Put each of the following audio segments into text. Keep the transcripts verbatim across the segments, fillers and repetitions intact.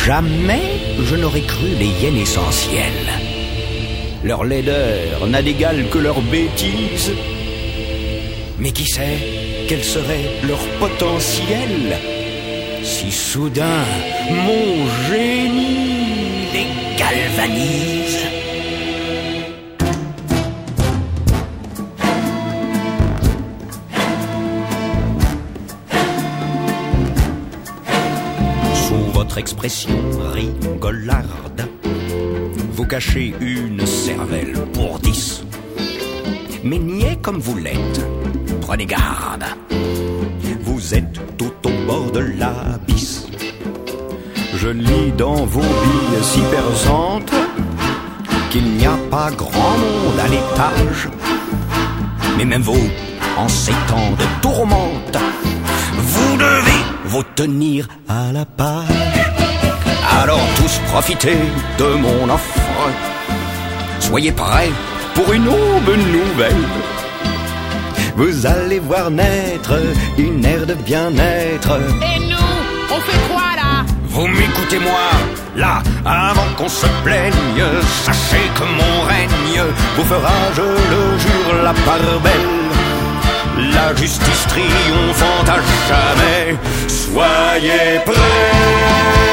Jamais je n'aurais cru les hyènes essentielles. Leur laideur n'a d'égal que leur bêtise. Mais qui sait quel serait leur potentiel si soudain mon génie les galvanise. Sous votre expression rigolarde, vous cachez une cervelle pour dix. Mais niais comme vous l'êtes, prenez garde. Vous êtes tout au bord de l'abysse. Je lis dans vos billes si persantes qu'il n'y a pas grand monde à l'étage. Mais même vous, en ces temps de tourmente, vous devez vous tenir à la page. Alors tous profitez de mon offre. Soyez prêts pour une aube nouvelle. Vous allez voir naître une ère de bien-être. Et nous, on fait quoi là? Vous m'écoutez moi, là, avant qu'on se plaigne. Sachez que mon règne vous fera, je le jure, la part belle. La justice triomphante à jamais. Soyez prêts.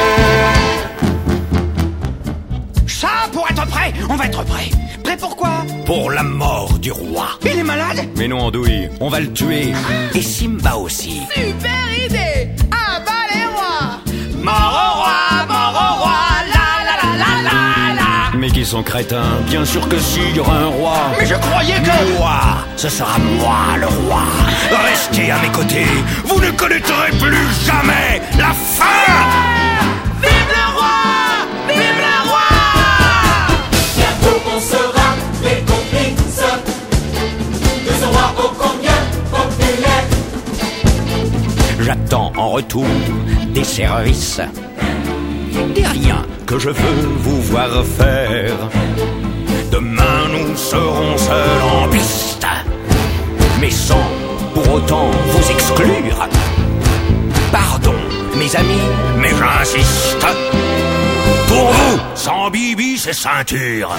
Ça, pour être prêt, on va être prêt. Prêt pour quoi? Pour la mort du roi. Il est malade? Mais non, Andouille, on va le tuer. Et Simba aussi. Super idée! Ah bah les rois! Mort au roi, mort au roi, la la la la la la. Mais qui sont crétins? Bien sûr que si, il y aura un roi. Mais je croyais que... Moi, ce sera moi le roi. Restez à mes côtés, vous ne connaîtrez plus jamais la fin. Vive le roi! Vive le roi! Bientôt on sera les complices de ce roi ô combien populaire. J'attends en retour des services, des riens que je veux vous voir faire. Demain nous serons seuls en piste, mais sans pour autant vous exclure. Pardon mes amis, mais j'insiste. Pour vous, sans bibi c'est ceinture.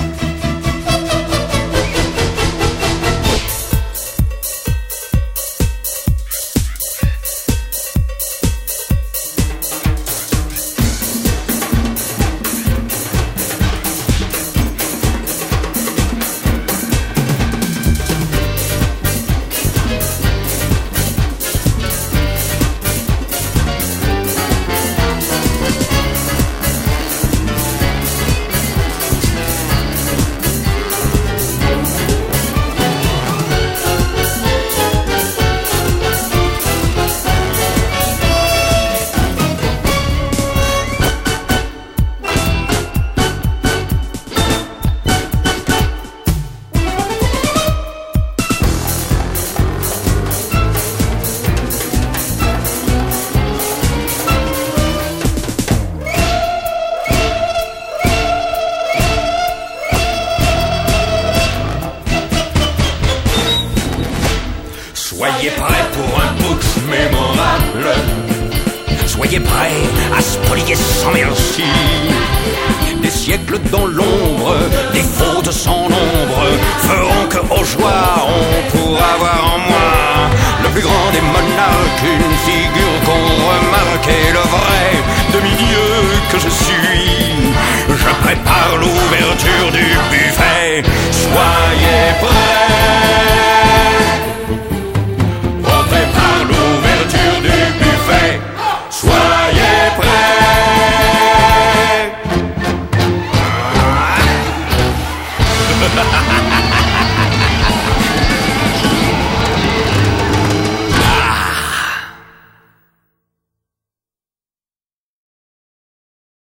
Soyez prêts pour un putsch mémorable. Soyez prêts à spolier sans merci. Des siècles dans l'ombre, des fautes sans nombre feront que aux joies on pourra voir en moi le plus grand des monarques, une figure